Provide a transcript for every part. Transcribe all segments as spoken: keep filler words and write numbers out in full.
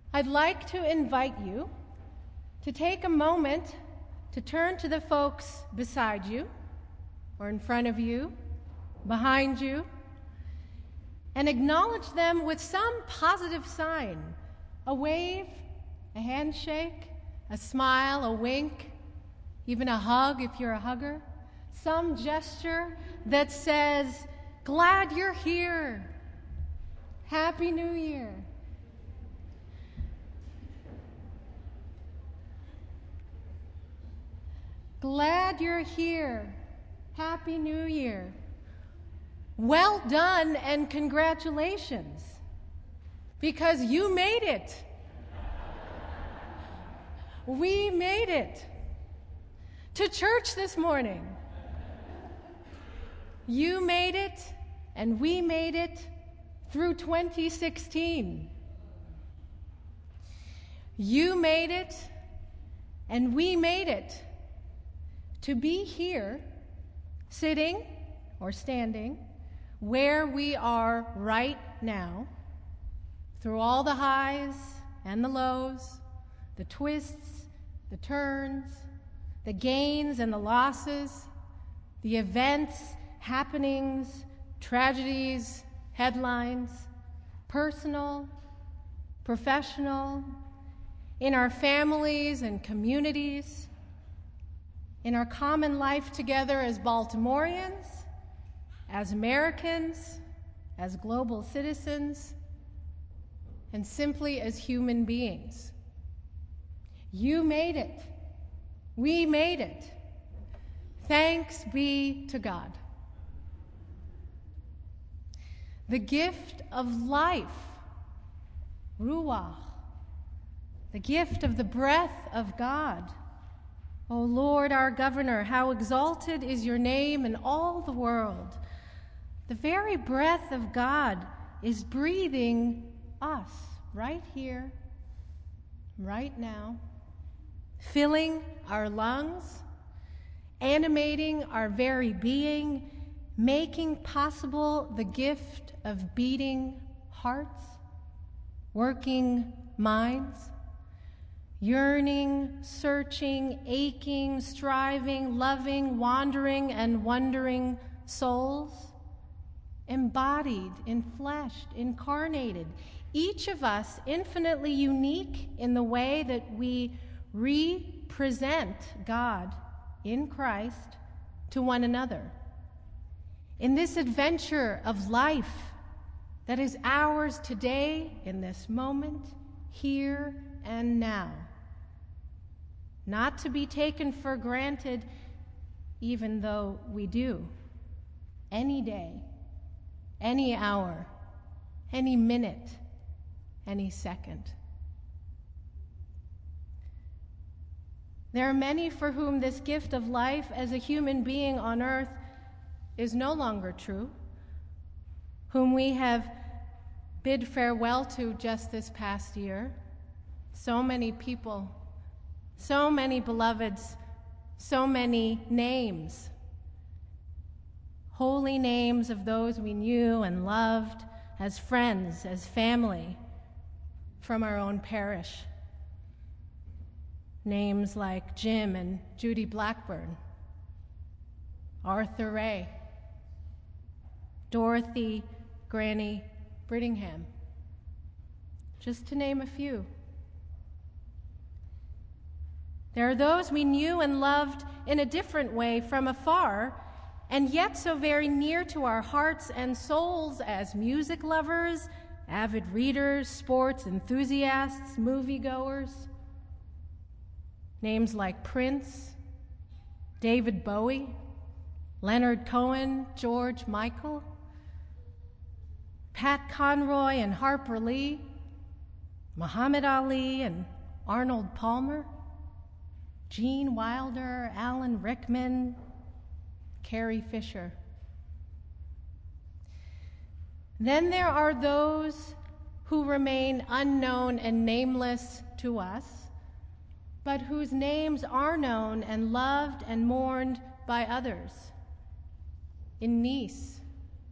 I'd like to invite you to take a moment to turn to the folks beside you, or in front of you, behind you, and acknowledge them with some positive sign. A wave, a handshake, a smile, a wink, even a hug if you're a hugger. Some gesture that says, "Glad you're here. Happy New Year." Glad you're here. Happy New Year. Well done and congratulations, because you made it. We made it to church this morning. You made it, and we made it through twenty sixteen. You made it, and we made it to be here, sitting or standing, where we are right now, through all the highs and the lows, the twists, the turns, the gains and the losses, the events, happenings, tragedies, headlines, personal, professional, in our families and communities, in our common life together as Baltimoreans, as Americans, as global citizens, and simply as human beings. You made it. We made it. Thanks be to God. The gift of life, Ruach, the gift of the breath of God. O Lord, our governor, how exalted is your name in all the world. The very breath of God is breathing us right here, right now, filling our lungs, animating our very being, making possible the gift of beating hearts, working minds, yearning, searching, aching, striving, loving, wandering, and wondering souls, embodied, enfleshed, incarnated, each of us infinitely unique in the way that we represent God in Christ to one another. In this adventure of life that is ours today, in this moment, here and now, not to be taken for granted, even though we do, any day, any hour, any minute, any second. There are many for whom this gift of life as a human being on earth is no longer true, whom we have bid farewell to just this past year. So many people, so many beloveds, so many names, holy names of those we knew and loved as friends, as family, from our own parish. Names like Jim and Judy Blackburn, Arthur Ray, Dorothy Granny Brittingham, just to name a few. There are those we knew and loved in a different way from afar, and yet so very near to our hearts and souls as music lovers, avid readers, sports enthusiasts, moviegoers. Names like Prince, David Bowie, Leonard Cohen, George Michael, Pat Conroy and Harper Lee, Muhammad Ali and Arnold Palmer, Gene Wilder, Alan Rickman, Carrie Fisher. Then there are those who remain unknown and nameless to us, but whose names are known and loved and mourned by others. In Nice,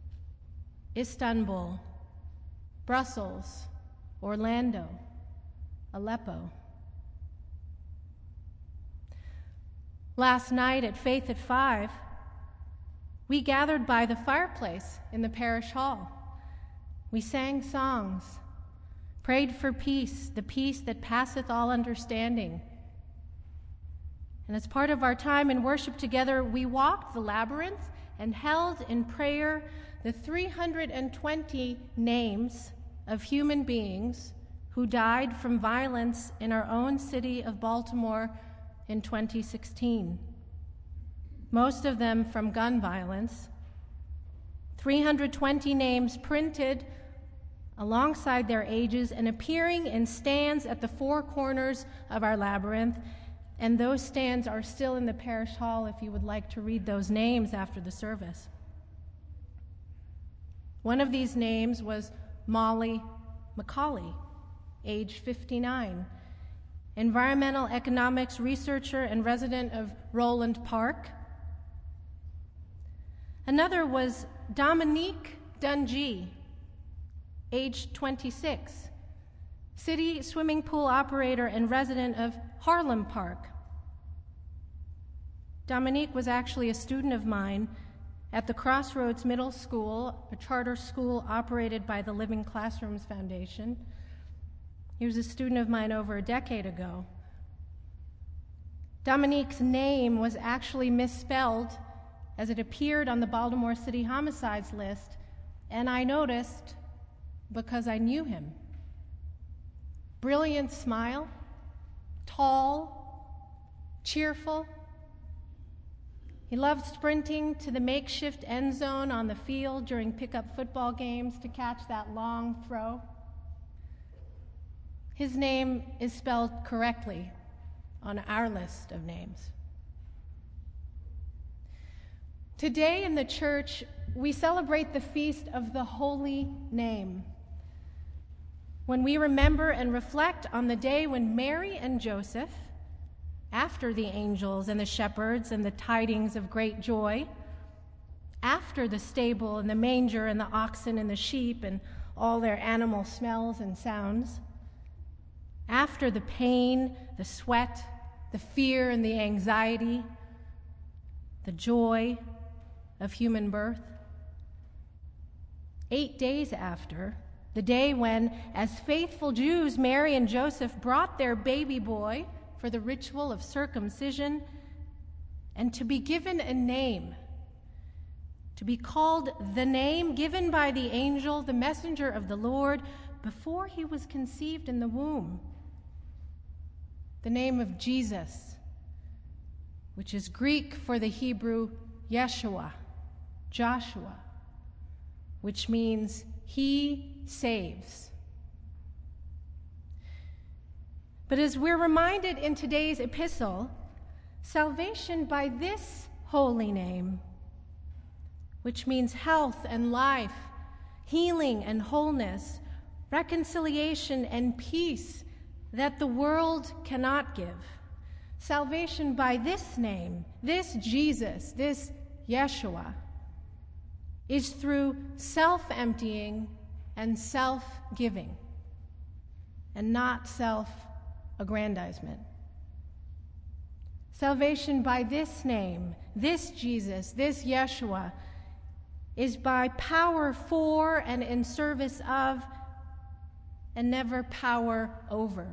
Istanbul, Brussels, Orlando, Aleppo. Last night at Faith at Five, we gathered by the fireplace in the parish hall. We sang songs, prayed for peace, the peace that passeth all understanding. And as part of our time in worship together, we walked the labyrinth and held in prayer the three hundred twenty names of human beings who died from violence in our own city of Baltimore in twenty sixteen. Most of them from gun violence. three hundred twenty names printed alongside their ages and appearing in stands at the four corners of our labyrinth. And those stands are still in the parish hall if you would like to read those names after the service. One of these names was Molly McCauley, age fifty-nine, environmental economics researcher and resident of Roland Park. Another was Dominique Dungy, age twenty-six, city swimming pool operator and resident of Harlem Park. Dominique was actually a student of mine at the Crossroads Middle School, a charter school operated by the Living Classrooms Foundation. He was a student of mine over a decade ago. Dominique's name was actually misspelled as it appeared on the Baltimore City homicides list, and I noticed because I knew him. Brilliant smile, tall, cheerful. He loved sprinting to the makeshift end zone on the field during pickup football games to catch that long throw. His name is spelled correctly on our list of names. Today in the church, we celebrate the feast of the Holy Name, when we remember and reflect on the day when Mary and Joseph, after the angels and the shepherds and the tidings of great joy, after the stable and the manger and the oxen and the sheep and all their animal smells and sounds, after the pain, the sweat, the fear and the anxiety, the joy of human birth, eight days after, the day when, as faithful Jews, Mary and Joseph brought their baby boy for the ritual of circumcision and to be given a name, to be called the name given by the angel, the messenger of the Lord, before he was conceived in the womb, the name of Jesus, which is Greek for the Hebrew Yeshua, Joshua, which means he saves. But as we're reminded in today's epistle, salvation by this holy name, which means health and life, healing and wholeness, reconciliation and peace that the world cannot give. Salvation by this name, this Jesus, this Yeshua, is through self-emptying and self-giving, and not self-aggrandizement. Salvation by this name, this Jesus, this Yeshua, is by power for and in service of, and never power over.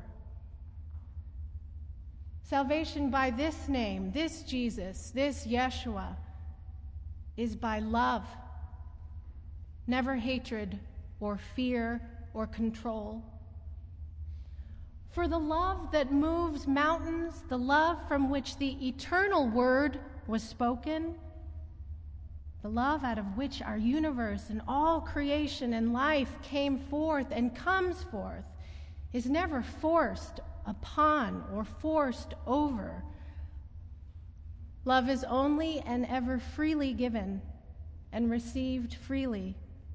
Salvation by this name, this Jesus, this Yeshua, is by love, never hatred or fear or control. For the love that moves mountains, the love from which the eternal word was spoken, the love out of which our universe and all creation and life came forth and comes forth, is never forced upon or forced over. Love is only and ever freely given and received freely.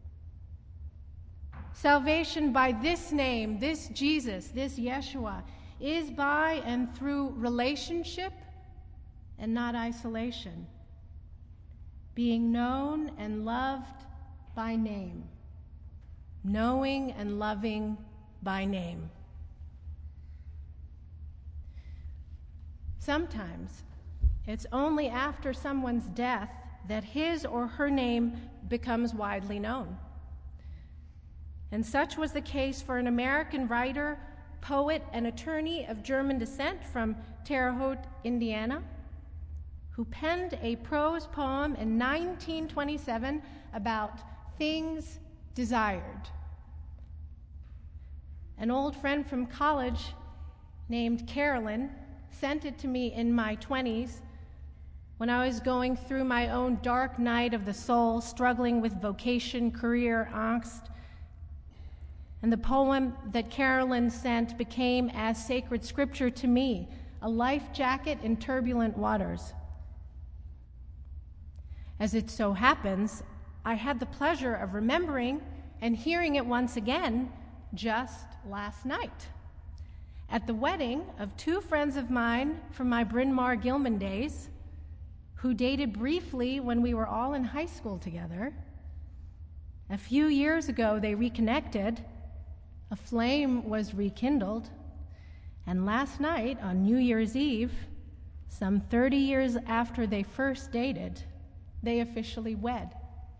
Salvation by this name, this Jesus, this Yeshua, is by and through relationship and not isolation, being known and loved by name, knowing and loving by name. Sometimes it's only after someone's death that his or her name becomes widely known. And such was the case for an American writer, poet, and attorney of German descent from Terre Haute, Indiana, who penned a prose poem in nineteen twenty-seven about things desired. An old friend from college named Carolyn sent it to me in my twenties when I was going through my own dark night of the soul, struggling with vocation, career, angst. And the poem that Carolyn sent became as sacred scripture to me, a life jacket in turbulent waters. As it so happens, I had the pleasure of remembering and hearing it once again just last night at the wedding of two friends of mine from my Bryn Mawr Gilman days, who dated briefly when we were all in high school together. A few years ago, they reconnected. A flame was rekindled, and last night, on New Year's Eve, some thirty years after they first dated, they officially wed.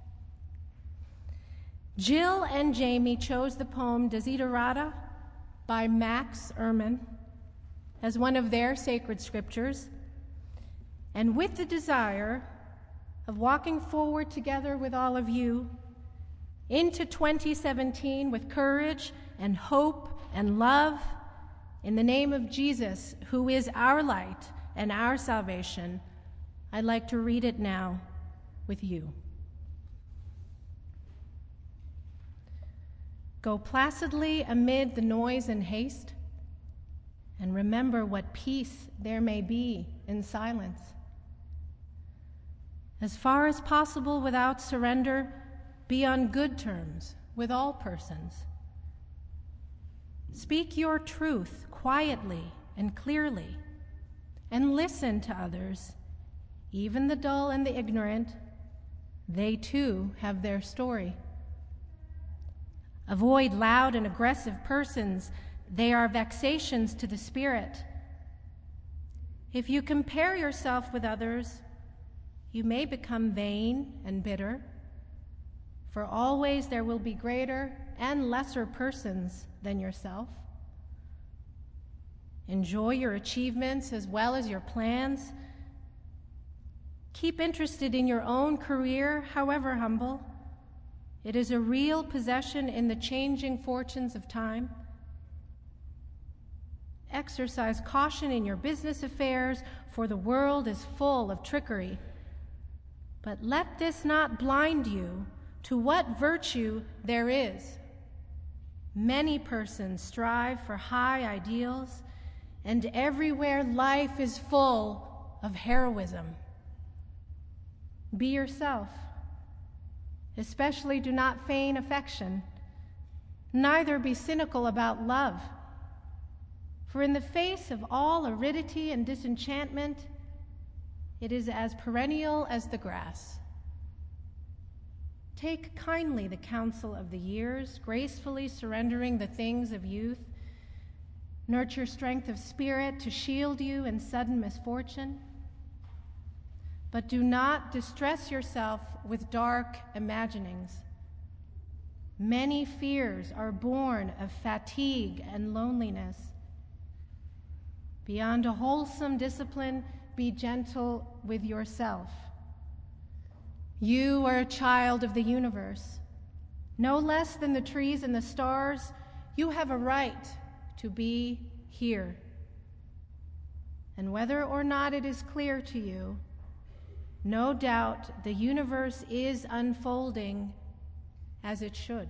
Jill and Jamie chose the poem Desiderata by Max Ehrmann as one of their sacred scriptures, and with the desire of walking forward together with all of you into twenty seventeen with courage and hope and love, in the name of Jesus, who is our light and our salvation, I'd like to read it now with you. Go placidly amid the noise and haste, and remember what peace there may be in silence. As far as possible without surrender, be on good terms with all persons. Speak your truth quietly and clearly, and listen to others, even the dull and the ignorant. They too have their story. Avoid loud and aggressive persons. They are vexations to the spirit. If you compare yourself with others, you may become vain and bitter, for always there will be greater and lesser persons than yourself. Enjoy your achievements as well as your plans. Keep interested in your own career, however humble. It is a real possession in the changing fortunes of time. Exercise caution in your business affairs, for the world is full of trickery. But let this not blind you to what virtue there is. Many persons strive for high ideals, and everywhere life is full of heroism. Be yourself. Especially do not feign affection, neither be cynical about love. For in the face of all aridity and disenchantment, it is as perennial as the grass. Take kindly the counsel of the years, gracefully surrendering the things of youth. Nurture strength of spirit to shield you in sudden misfortune. But do not distress yourself with dark imaginings. Many fears are born of fatigue and loneliness. Beyond a wholesome discipline, be gentle with yourself. You are a child of the universe. No less than the trees and the stars, you have a right to be here. And whether or not it is clear to you, no doubt the universe is unfolding as it should.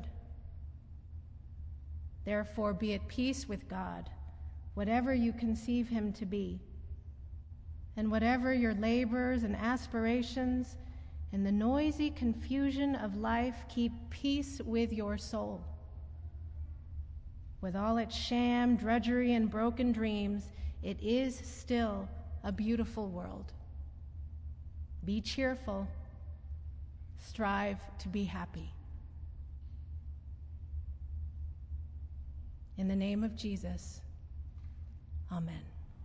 Therefore, be at peace with God, whatever you conceive him to be. And whatever your labors and aspirations, in the noisy confusion of life, keep peace with your soul. With all its sham, drudgery, and broken dreams, it is still a beautiful world. Be cheerful. Strive to be happy. In the name of Jesus, amen.